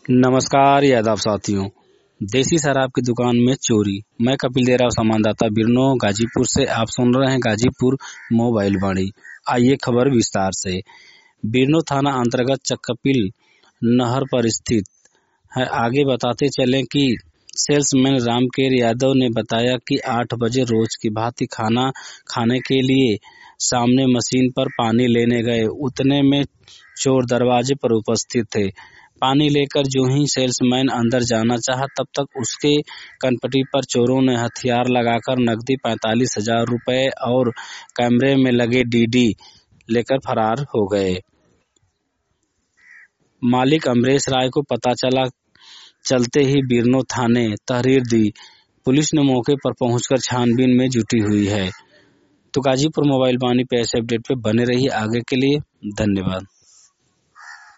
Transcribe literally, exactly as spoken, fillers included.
नमस्कार यादव साथियों। देसी शराब की दुकान में चोरी। मैं कपिल दे रहा हूं, संवाददाता बिरनो गाजीपुर से। आप सुन रहे हैं गाजीपुर मोबाइल वाणी। आइए खबर विस्तार से। बिरनो थाना अंतर्गत चकपिल नहर पर स्थित है। आगे बताते चलें कि सेल्समैन रामकेर यादव ने बताया कि आठ बजे रोज की भांति खाना खाने के लिए सामने मशीन पर पानी लेने गए। उतने में चोर दरवाजे पर उपस्थित थे। पानी लेकर जो ही सेल्समैन अंदर जाना चाहा, तब तक उसके कनपटी पर चोरों ने हथियार लगाकर नकदी पैंतालीस हजार रुपए और कैमरे में लगे डीडी लेकर फरार हो गए। मालिक अमरेश राय को पता चला चलते ही बिरनो थाने तहरीर दी। पुलिस ने मौके पर पहुंचकर छानबीन में जुटी हुई है। तो गाजीपुर मोबाइल वाणी पे ऐसे अपडेट पे बने रहिए। आगे के लिए धन्यवाद।